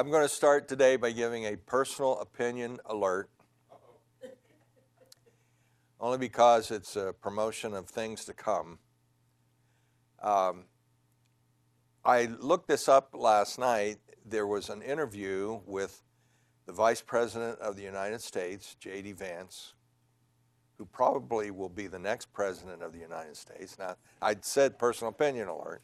I'm going to start today by giving a personal opinion alert, only because it's a promotion of things to come. I looked this up last night. There was an interview with the Vice President of the United States, J.D. Vance, who probably will be the next President of the United States. Now, I'd said personal opinion alert.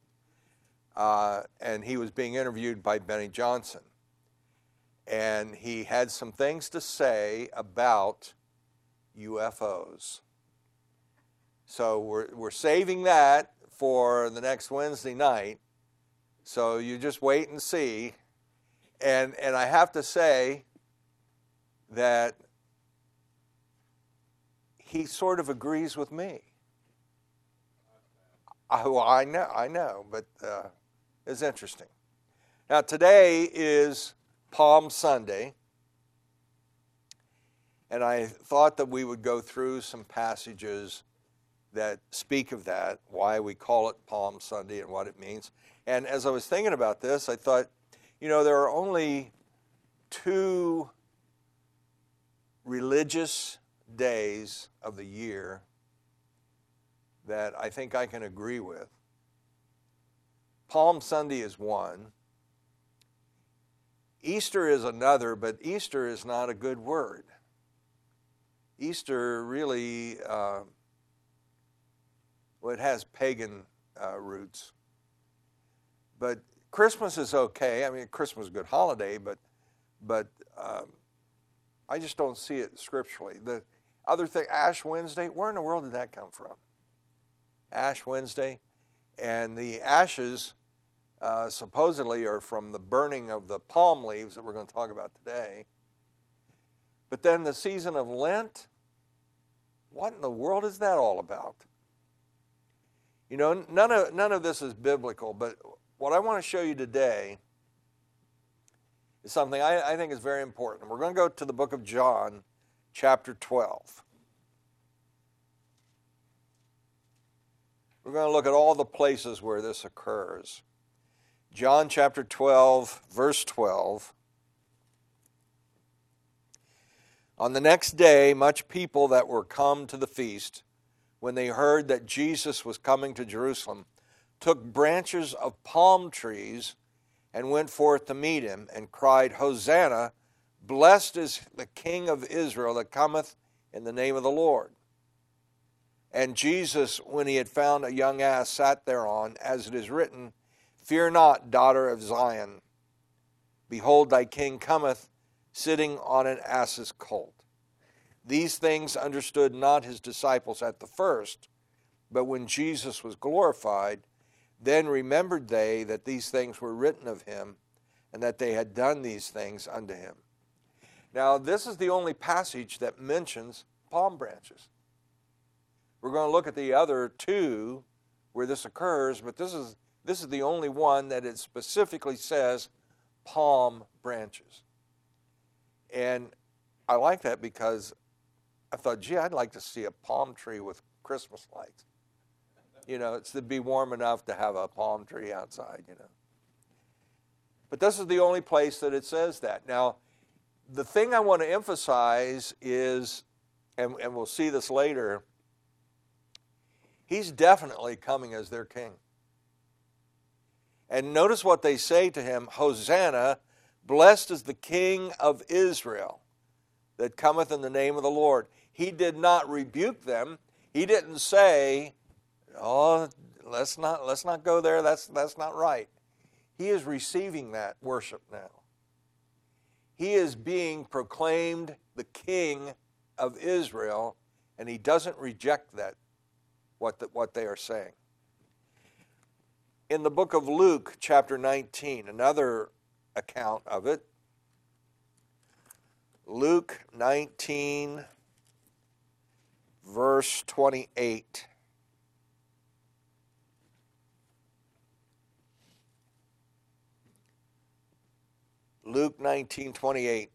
And he was being interviewed by Benny Johnson. And he had some things to say about UFOs. So we're saving that for the next Wednesday night. So you just wait and see. And I have to say that he sort of agrees with me. I know, but it's interesting. Now today is Palm Sunday, and I thought that we would go through some passages that speak of that, why we call it Palm Sunday and what it means. And as I was thinking about this, I thought, there are only two religious days of the year that I think I can agree with. Palm Sunday is one. Easter is another, but Easter is not a good word. Easter really, it has pagan roots. But Christmas is okay. I mean, Christmas is a good holiday, but I just don't see it scripturally. The other thing, Ash Wednesday, where in the world did that come from? Ash Wednesday, and the ashes supposedly are from the burning of the palm leaves that we're going to talk about today. But then the season of Lent, what in the world is that all about? None of this is biblical, but what I want to show you today is something I think is very important. We're going to go to the book of John, chapter 12. We're going to look at all the places where this occurs. John chapter 12, verse 12. On the next day, much people that were come to the feast, when they heard that Jesus was coming to Jerusalem, took branches of palm trees and went forth to meet him, and cried, Hosanna, blessed is the King of Israel that cometh in the name of the Lord. And Jesus, when he had found a young ass, sat thereon, as it is written, Fear not, daughter of Zion. Behold, thy king cometh, sitting on an ass's colt. These things understood not his disciples at the first, but when Jesus was glorified, then remembered they that these things were written of him, and that they had done these things unto him. Now, this is the only passage that mentions palm branches. We're going to look at the other two where this occurs, but this is the only one that it specifically says palm branches. And I like that because I thought, gee, I'd like to see a palm tree with Christmas lights. It's to be warm enough to have a palm tree outside, But this is the only place that it says that. Now, the thing I want to emphasize is, and we'll see this later, he's definitely coming as their king. And notice what they say to him, Hosanna, blessed is the King of Israel that cometh in the name of the Lord. He did not rebuke them. He didn't say, oh, let's not go there. That's not right. He is receiving that worship now. He is being proclaimed the King of Israel, and he doesn't reject that, what they are saying. In the book of Luke, chapter 19, another account of it. Luke 19, verse 28. Luke 19:28.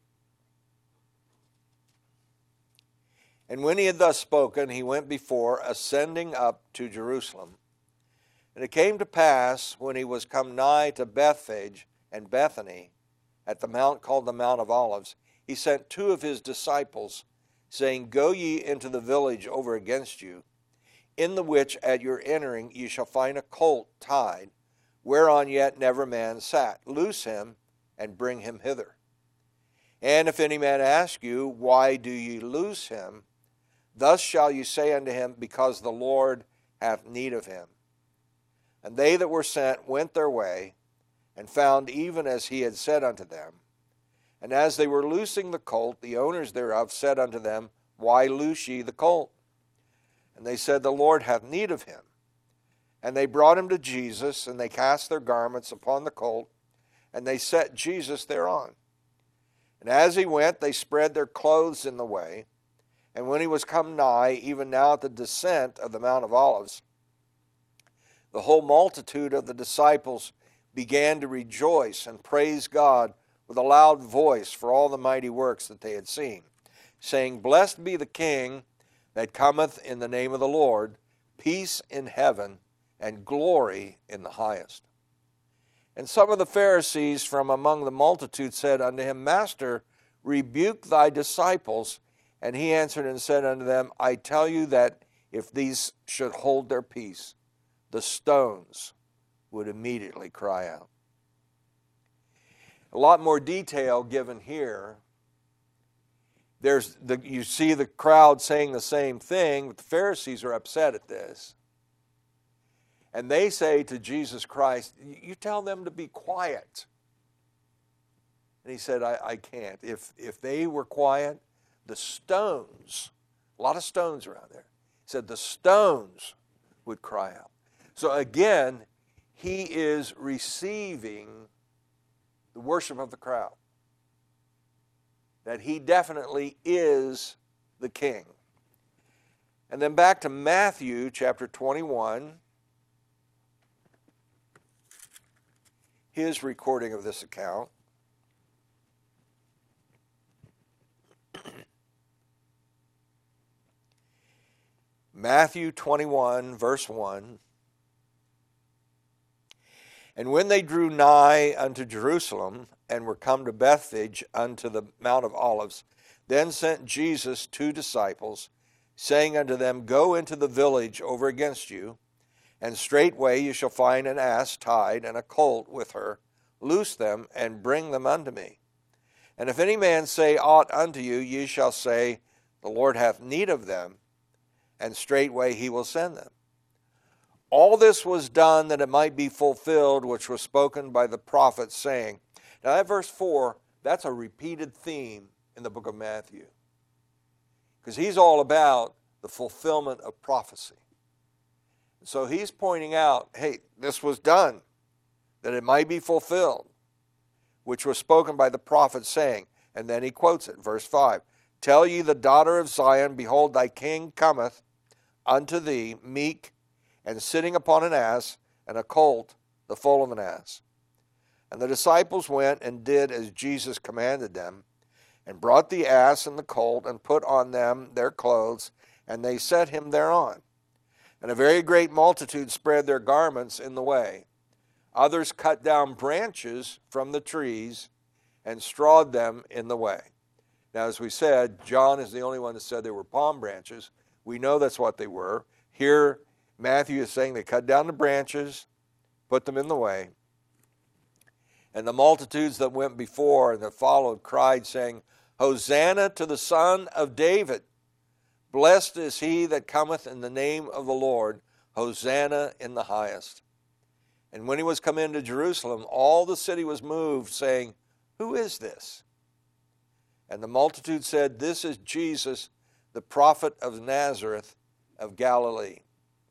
And when he had thus spoken, he went before, ascending up to Jerusalem. And it came to pass, when he was come nigh to Bethphage and Bethany, at the mount called the Mount of Olives, he sent 2 of his disciples, saying, Go ye into the village over against you, in the which at your entering ye shall find a colt tied, whereon yet never man sat. Loose him, and bring him hither. And if any man ask you, Why do ye loose him? Thus shall you say unto him, Because the Lord hath need of him. And they that were sent went their way, and found even as he had said unto them. And as they were loosing the colt, the owners thereof said unto them, Why loose ye the colt? And they said, The Lord hath need of him. And they brought him to Jesus, and they cast their garments upon the colt, and they set Jesus thereon. And as he went, they spread their clothes in the way. And when he was come nigh, even now at the descent of the Mount of Olives, the whole multitude of the disciples began to rejoice and praise God with a loud voice for all the mighty works that they had seen, saying, Blessed be the King that cometh in the name of the Lord, peace in heaven, and glory in the highest. And some of the Pharisees from among the multitude said unto him, Master, rebuke thy disciples. And he answered and said unto them, I tell you that if these should hold their peace, the stones would immediately cry out. A lot more detail given here. You see the crowd saying the same thing, but the Pharisees are upset at this. And they say to Jesus Christ, You tell them to be quiet. And he said, I can't. If they were quiet, the stones, a lot of stones around there, he said the stones would cry out. So again, he is receiving the worship of the crowd. That he definitely is the king. And then back to Matthew chapter 21, his recording of this account. Matthew 21, verse 1. And when they drew nigh unto Jerusalem, and were come to Bethphage unto the Mount of Olives, then sent Jesus 2 disciples, saying unto them, Go into the village over against you, and straightway you shall find an ass tied, and a colt with her. Loose them, and bring them unto me. And if any man say aught unto you, ye shall say, The Lord hath need of them, and straightway he will send them. All this was done that it might be fulfilled, which was spoken by the prophet, saying. Now that verse 4, that's a repeated theme in the book of Matthew. Because he's all about the fulfillment of prophecy. So he's pointing out, hey, this was done, that it might be fulfilled, which was spoken by the prophet, saying, and then he quotes it, verse 5, Tell ye the daughter of Zion, Behold, thy king cometh unto thee, meek, and sitting upon an ass, and a colt, the foal of an ass. And the disciples went and did as Jesus commanded them, and brought the ass and the colt, and put on them their clothes, and they set him thereon. And a very great multitude spread their garments in the way. Others cut down branches from the trees, and strawed them in the way. Now, as we said, John is the only one that said they were palm branches. We know that's what they were. Here, Matthew is saying they cut down the branches, put them in the way. And the multitudes that went before and that followed cried, saying, Hosanna to the Son of David. Blessed is he that cometh in the name of the Lord. Hosanna in the highest. And when he was come into Jerusalem, all the city was moved, saying, Who is this? And the multitude said, This is Jesus, the prophet of Nazareth of Galilee.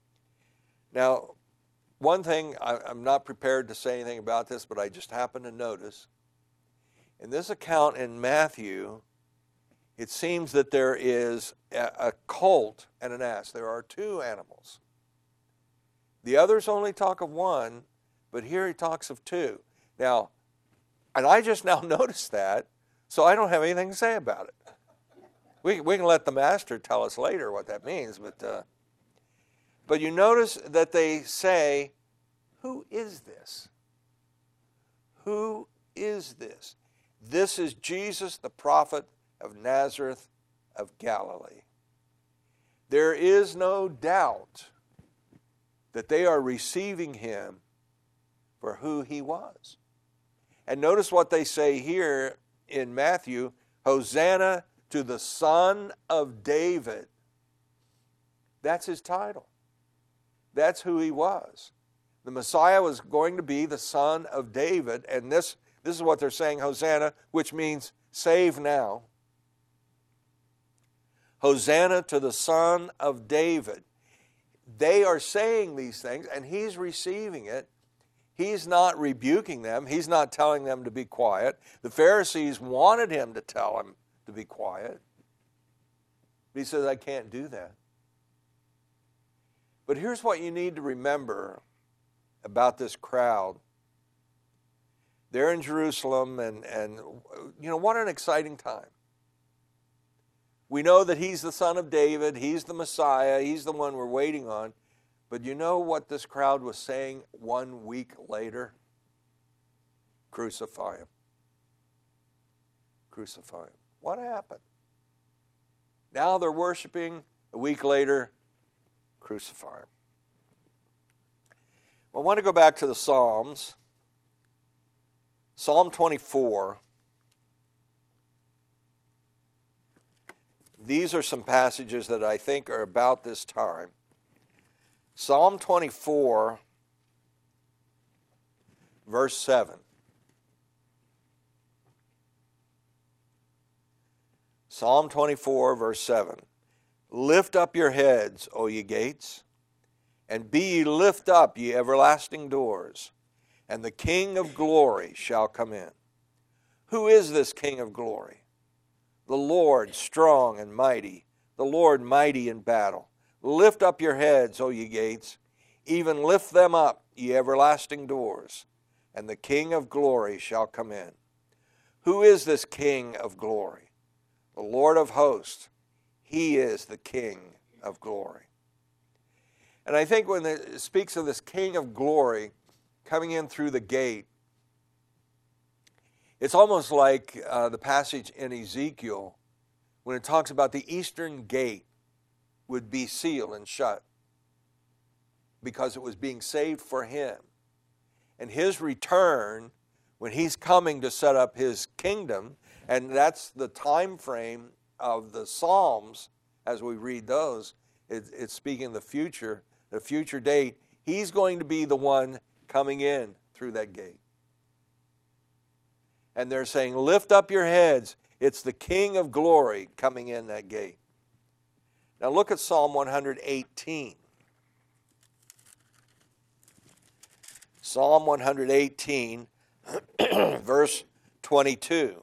Now, one thing, I'm not prepared to say anything about this, but I just happened to notice. In this account in Matthew, it seems that there is a colt and an ass. There are 2 animals. The others only talk of 1, but here he talks of 2. Now, and I just now noticed that, so I don't have anything to say about it. We can let the master tell us later what that means, but you notice that they say, Who is this? Who is this? This is Jesus, the prophet of Nazareth of Galilee. There is no doubt that they are receiving him for who he was. And notice what they say here in Matthew, Hosanna to the Son of David. That's his title. That's who he was. The Messiah was going to be the Son of David, and this is what they're saying, Hosanna, which means save now. Hosanna to the Son of David. They are saying these things, and he's receiving it. He's not rebuking them. He's not telling them to be quiet. The Pharisees wanted him to tell them to be quiet. But he says, I can't do that. But here's what you need to remember about this crowd. They're in Jerusalem, and what an exciting time. We know that he's the Son of David, he's the Messiah, he's the one we're waiting on. But you know what this crowd was saying 1 week later? Crucify him. Crucify him. What happened? Now they're worshiping. A week later, crucify him. Well, I want to go back to the Psalms. Psalm 24. These are some passages that I think are about this time. Psalm 24, verse 7. Psalm 24, verse 7. Lift up your heads, O ye gates, and be ye lift up, ye everlasting doors, and the King of glory shall come in. Who is this King of glory? The Lord strong and mighty, the Lord mighty in battle. Lift up your heads, O ye gates, even lift them up, ye everlasting doors, and the King of glory shall come in. Who is this King of glory? The Lord of hosts. He is the King of glory. And I think when it speaks of this King of glory coming in through the gate, it's almost like the passage in Ezekiel when it talks about the eastern gate would be sealed and shut because it was being saved for him. And his return, when he's coming to set up his kingdom, and that's the time frame of the Psalms as we read those, it's speaking of the future date. He's going to be the one coming in through that gate. And they're saying, lift up your heads. It's the King of glory coming in that gate. Now look at Psalm 118. Psalm 118, verse 22.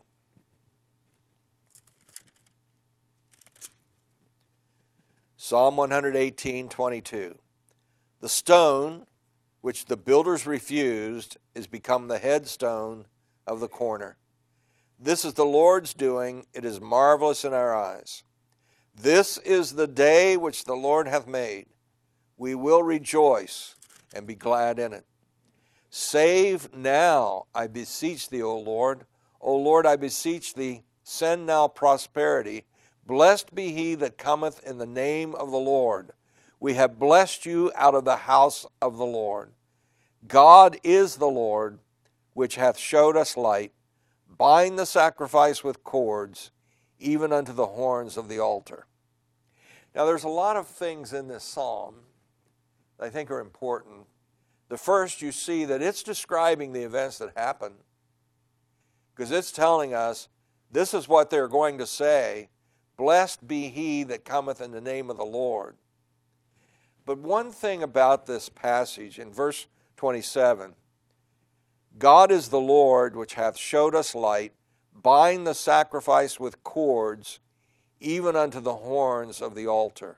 Psalm 118, 22. The stone which the builders refused is become the headstone of the corner. This is the Lord's doing. It is marvelous in our eyes. This is the day which the Lord hath made. We will rejoice and be glad in it. Save now, I beseech thee, O Lord. O Lord, I beseech thee, send now prosperity. Blessed be he that cometh in the name of the Lord. We have blessed you out of the house of the Lord. God is the Lord, which hath showed us light. Bind the sacrifice with cords, even unto the horns of the altar. Now there's a lot of things in this psalm that I think are important. The first, you see that it's describing the events that happened, because it's telling us this is what they're going to say. Blessed be he that cometh in the name of the Lord. But one thing about this passage in verse 27, God is the Lord which hath showed us light. Bind the sacrifice with cords, even unto the horns of the altar.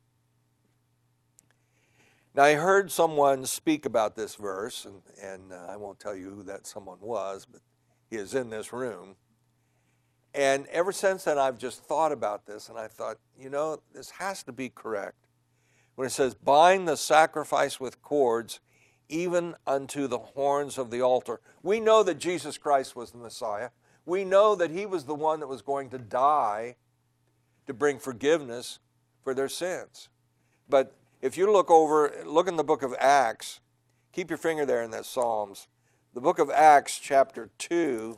Now I heard someone speak about this verse, and I won't tell you who that someone was, but he is in this room. And ever since then I've just thought about this, and I thought, this has to be correct. When it says, bind the sacrifice with cords, even unto the horns of the altar. We know that Jesus Christ was the Messiah. We know that he was the one that was going to die to bring forgiveness for their sins. But if you look in the book of Acts, keep your finger there in that Psalms. The book of Acts, chapter 2,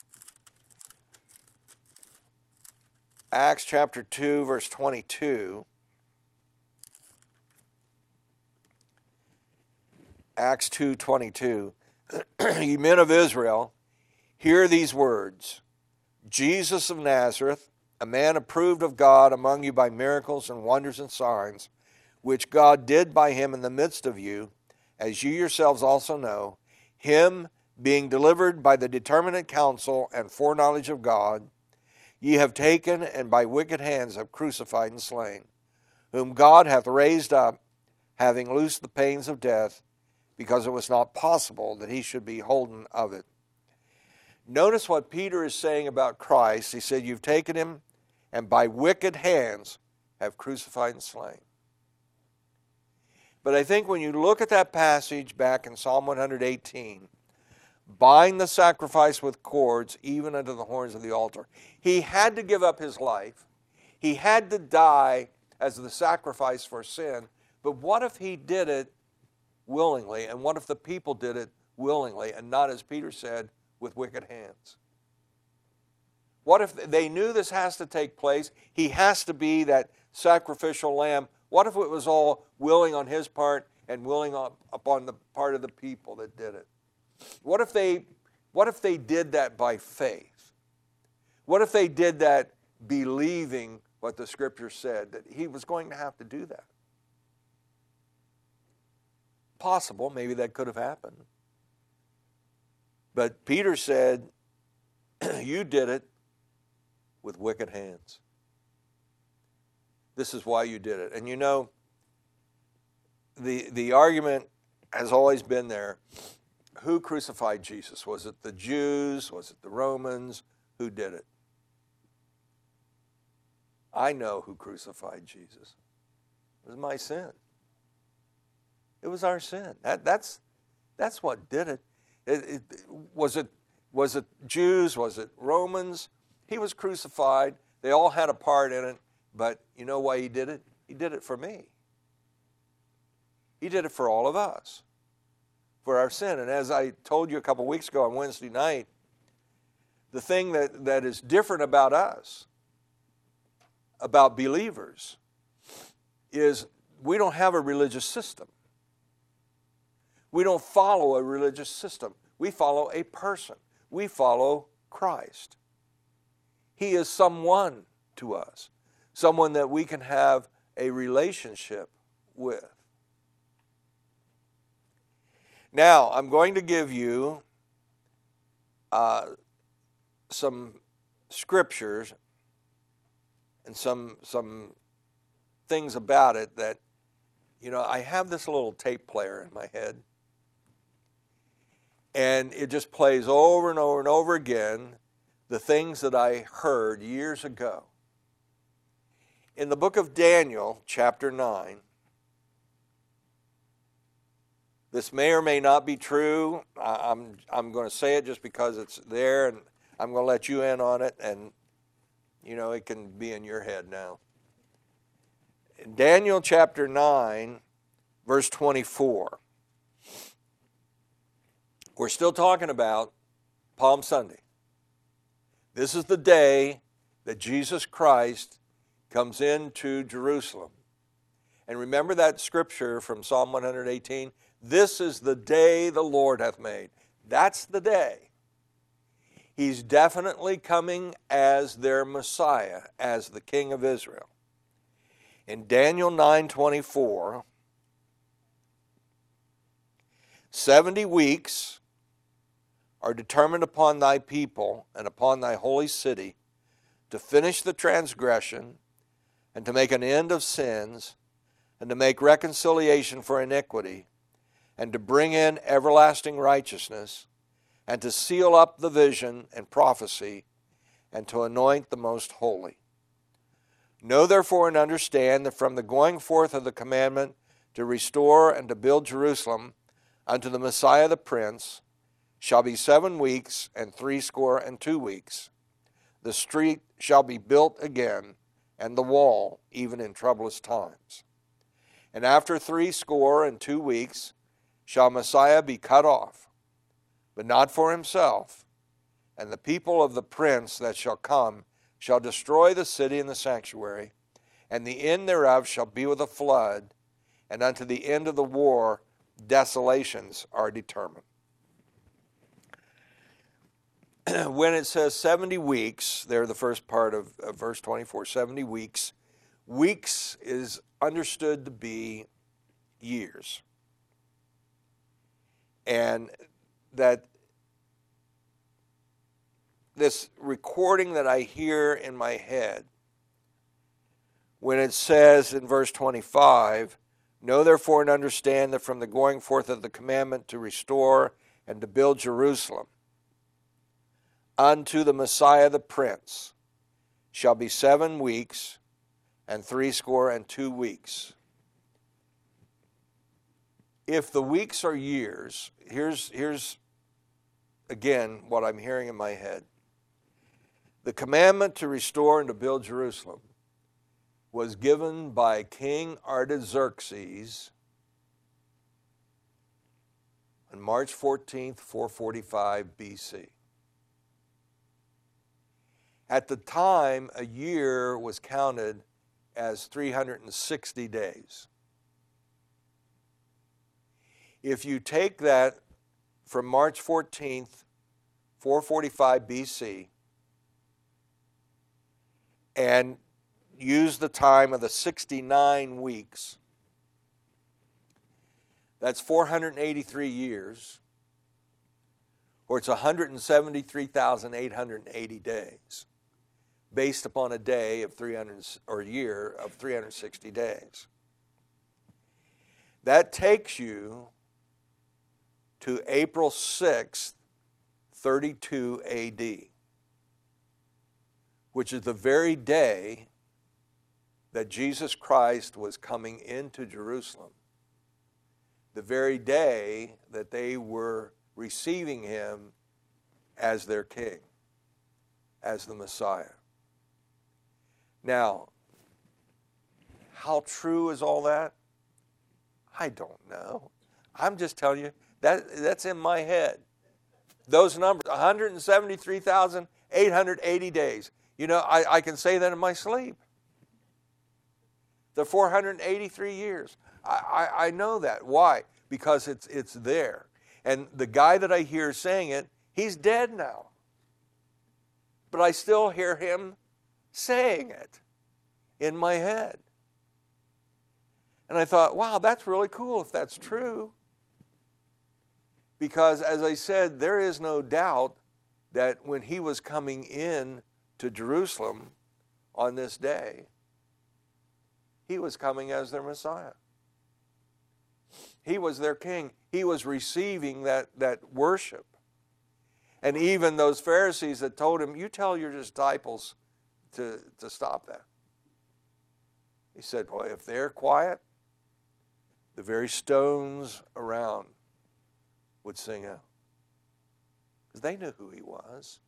Acts chapter 2, verse 22. Acts 2:22. Ye men of Israel, hear these words. Jesus of Nazareth, a man approved of God among you by miracles and wonders and signs, which God did by him in the midst of you, as you yourselves also know, him being delivered by the determinate counsel and foreknowledge of God, ye have taken and by wicked hands have crucified and slain, whom God hath raised up, having loosed the pains of death, because it was not possible that he should be holden of it. Notice what Peter is saying about Christ. He said, you've taken him and by wicked hands have crucified and slain. But I think when you look at that passage back in Psalm 118, bind the sacrifice with cords even unto the horns of the altar. He had to give up his life. He had to die as the sacrifice for sin. But what if he did it willingly? And what if the people did it willingly and not, as Peter said, with wicked hands? What if they knew this has to take place? He has to be that sacrificial lamb. What if it was all willing on his part and willing upon the part of the people that did it? What if they did that by faith? What if they did that believing what the Scripture said, that he was going to have to do that? Possible, maybe that could have happened. But Peter said, you did it with wicked hands. This is why you did it. And you know, the argument has always been there. Who crucified Jesus? Was it the Jews? Was it the Romans? Who did it? I know who crucified Jesus. It was my sin. It was our sin. That's what did it. Was it Jews? Was it Romans? He was crucified. They all had a part in it. But you know why he did it? He did it for me. He did it for all of us, for our sin. And as I told you a couple weeks ago on Wednesday night, the thing that is different about us, about believers, is we don't have a religious system. We don't follow a religious system. We follow a person. We follow Christ. He is someone to us, someone that we can have a relationship with. Now, I'm going to give you some scriptures and some things about it that, you know, I have this little tape player in my head, and it just plays over and over and over again the things that I heard years ago. In the book of Daniel, chapter 9, this may or may not be true. I'm going to say it just because it's there, and I'm going to let you in on it, and, you know, it can be in your head now. In Daniel chapter 9, verse 24. We're still talking about Palm Sunday. This is the day that Jesus Christ comes into Jerusalem. And remember that scripture from Psalm 118? This is the day the Lord hath made. That's the day. He's definitely coming as their Messiah, as the King of Israel. In Daniel 9:24, 70 weeks are determined upon thy people and upon thy holy city to finish the transgression and to make an end of sins and to make reconciliation for iniquity and to bring in everlasting righteousness and to seal up the vision and prophecy and to anoint the most holy. Know therefore and understand that from the going forth of the commandment to restore and to build Jerusalem unto the Messiah the Prince, shall be 7 weeks and 62 weeks. The street shall be built again, and the wall, even in troublous times. And after 62 weeks shall Messiah be cut off, but not for himself. And the people of the prince that shall come shall destroy the city and the sanctuary, and the end thereof shall be with a flood, and unto the end of the war desolations are determined. When it says 70 weeks, there the first part of verse 24, 70 weeks, weeks is understood to be years. And that this recording that I hear in my head, when it says in verse 25, know therefore and understand that from the going forth of the commandment to restore and to build Jerusalem unto the Messiah the Prince shall be 7 weeks and 62 weeks. If the weeks are years, here's again what I'm hearing in my head. The commandment to restore and to build Jerusalem was given by King Artaxerxes on March 14th, 445 BC. At the time, a year was counted as 360 days. If you take that from March 14th, 445 BC, and use the time of the 69 weeks, that's 483 years, or it's 173,880 days, based upon a day of 300, or a year of 360 days. That takes you to April 6th, 32 AD, which is the very day that Jesus Christ was coming into Jerusalem, the very day that they were receiving him as their king, as the Messiah. Now, how true is all that? I don't know. I'm just telling you, that's in my head. Those numbers, 173,880 days. You know, I can say that in my sleep. The 483 years. I know that. Why? Because it's there. And the guy that I hear saying it, he's dead now. But I still hear him saying it in my head. And I thought, wow, that's really cool if that's true. Because as I said, there is no doubt that when he was coming in to Jerusalem on this day, he was coming as their Messiah. He was their king. He was receiving that worship. And even those Pharisees that told him, you tell your disciples to stop that. He said, boy, if they're quiet, the very stones around would sing out. Because they knew who he was.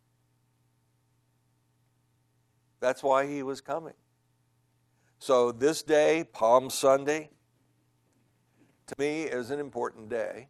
That's why he was coming. So this day, Palm Sunday, to me is an important day.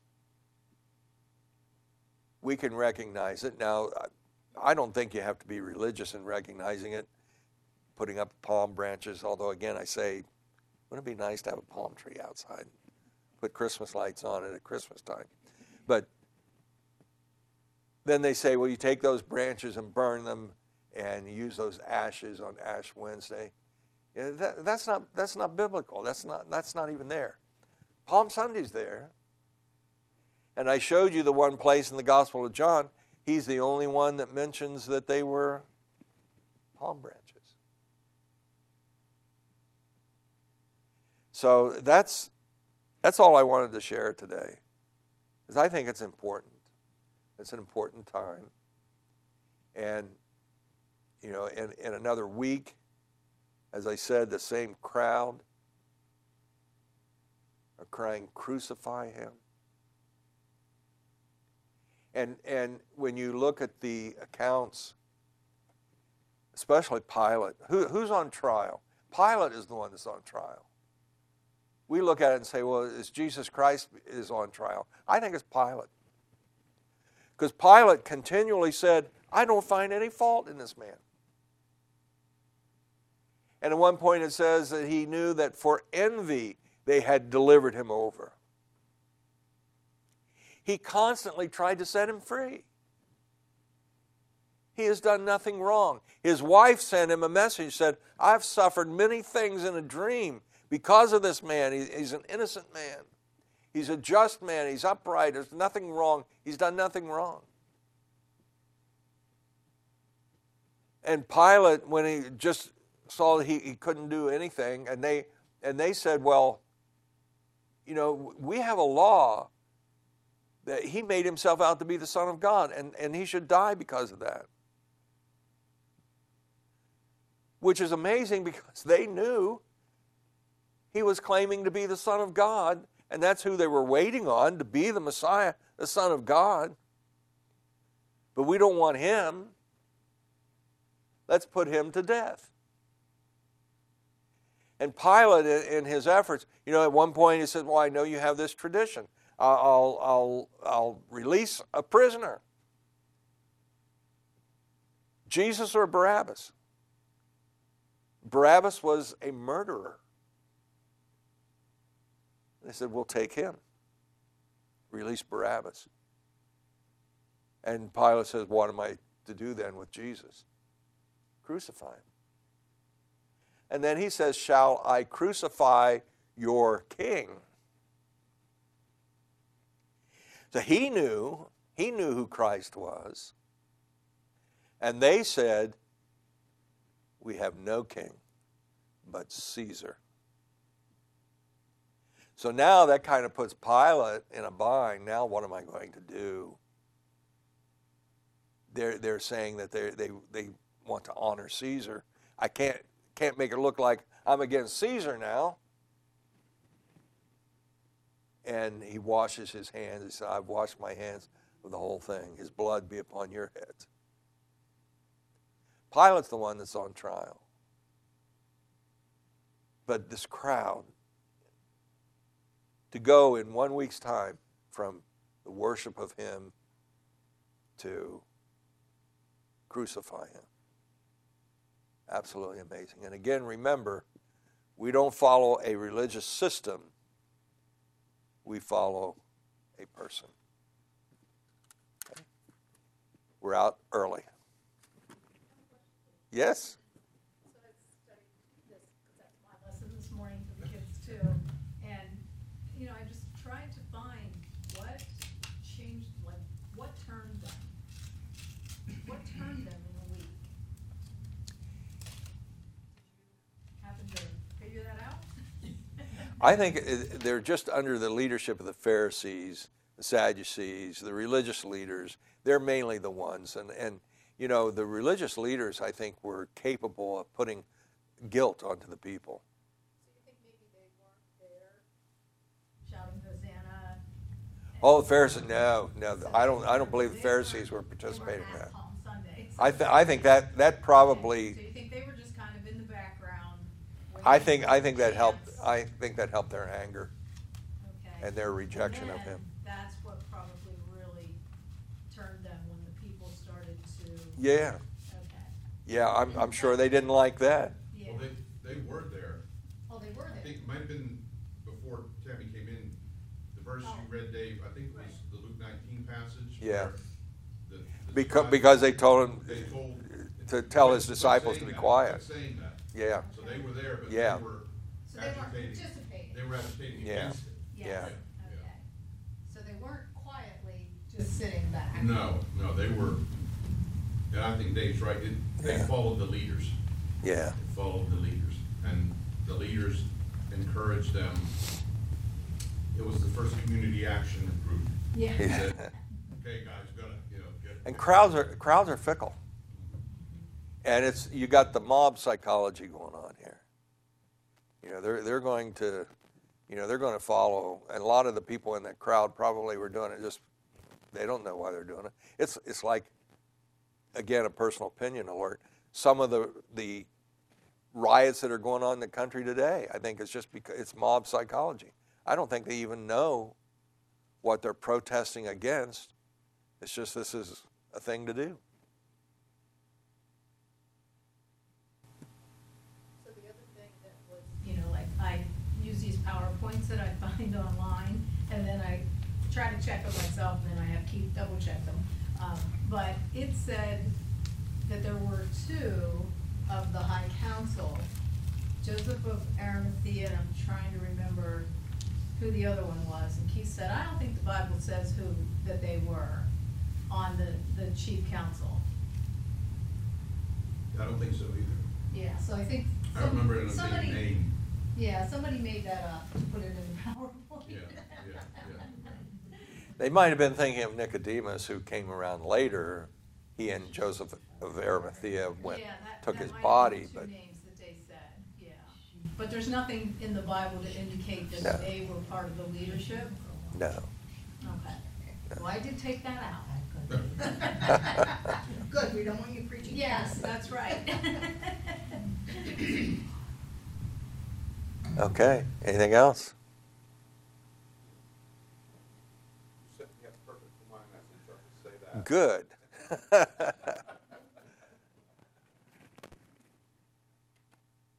We can recognize it. Now, I don't think you have to be religious in recognizing it, putting up palm branches, although again I say, wouldn't it be nice to have a palm tree outside? Put Christmas lights on it at Christmas time. But then they say, well, you take those branches and burn them and use those ashes on Ash Wednesday. Yeah, that's not biblical. That's not even there. Palm Sunday's there. And I showed you the one place in the Gospel of John, he's the only one that mentions that they were palm branches. So that's all I wanted to share today. Because I think it's important. It's an important time. And, you know, in another week, as I said, the same crowd are crying, crucify him. And when you look at the accounts, especially Pilate, who's on trial? Pilate is the one that's on trial. We look at it and say, well, is Jesus Christ is on trial? I think it's Pilate. Because Pilate continually said, I don't find any fault in this man. And at one point it says that he knew that for envy they had delivered him over. He constantly tried to set him free. He has done nothing wrong. His wife sent him a message, said, I've suffered many things in a dream because of this man. He's an innocent man. He's a just man. He's upright. There's nothing wrong. He's done nothing wrong. And Pilate, when he just saw that he couldn't do anything, and they said, well, you know, we have a law that he made himself out to be the Son of God, and he should die because of that. Which is amazing because they knew he was claiming to be the Son of God, and that's who they were waiting on to be the Messiah, the Son of God. But we don't want him. Let's put him to death. And Pilate, in his efforts, you know, at one point he said, well, I know you have this tradition. I'll release a prisoner. Jesus or Barabbas? Barabbas was a murderer. They said, we'll take him. Release Barabbas. And Pilate says, what am I to do then with Jesus? Crucify him. And then he says, shall I crucify your king? So he knew who Christ was. And they said, we have no king but Caesar. So now that kind of puts Pilate in a bind. Now what am I going to do? They're saying that they want to honor Caesar. I can't make it look like I'm against Caesar now. And he washes his hands. He said, I've washed my hands of the whole thing. His blood be upon your heads. Pilate's the one that's on trial. But this crowd, to go in 1 week's time from the worship of him to crucify him. Absolutely amazing. And again, remember, we don't follow a religious system. We follow a person. Okay? We're out early. Yes? So I studied this because that's my lesson this morning for the kids too. And, you know, I just tried to find what changed, like, what turned them? What turned them in a week? Did you happen to figure that out? I think they're just under the leadership of the Pharisees, the Sadducees, the religious leaders. They're mainly the ones. And you know, the religious leaders, I think, were capable of putting guilt onto the people. So you think maybe they weren't there shouting Hosanna? Oh, the Pharisees, no, I don't believe the Pharisees were participating in that. Palm Sunday. I think that probably. So you think they were just kind of in the background? I think that helped. I think that helped their anger Okay. and their rejection of him. That's what probably really turned them when the people started to. Yeah, Okay. yeah. I'm sure they didn't like that. Yeah. Well, they were there. Oh, they were I there. think it might have been before Tammy came in, the verse you read, Dave, I think it was the Luke 19 passage. Yeah. where the Because they told him they told to tell his quit disciples to saying be that, quiet. quit saying that. Yeah, So they were there, but Yeah. they were So they weren't agitating. participating. They were agitating Yeah. against it. Yes. Yeah. Okay. So they weren't quietly just sitting back. No, they were, and I think Dave's right, they Yeah. followed the leaders. yeah, They followed the leaders, and the leaders encouraged them. It was the first community action group. Yeah. They said, okay, guys, gotta, get. and crowds are fickle, and you got the mob psychology going on here. You know, they're going to, they're going to follow, and a lot of the people in that crowd probably were doing it just They don't know why they're doing it. It's like, again, a personal opinion alert. Some of the riots that are going on in the country today, I think it's just because it's mob psychology. I don't think they even know what they're protesting against. It's just this is a thing to do. So the other thing that was, like I use these PowerPoints that I find online, and then I try to check them myself, and then I have Keith double check them. But it said that there were two of the High Council, Joseph of Arimathea, and I'm trying to remember who the other one was. And Keith said, I don't think the Bible says who that they were on the chief council. I don't think so either. Yeah, so I think I don't remember it in a somebody, big name. yeah, somebody made that up to put it in the PowerPoint. Yeah. They might have been thinking of Nicodemus, who came around later. He and Joseph of Arimathea took his body, but but names that they said, yeah. But there's nothing in the Bible to indicate that No. they were part of the leadership. no. Okay. Well, I did take that out. Good, we don't want you preaching. Yes, that's right. Okay. Anything else? You have perfect for my message, I'll just say that. Good.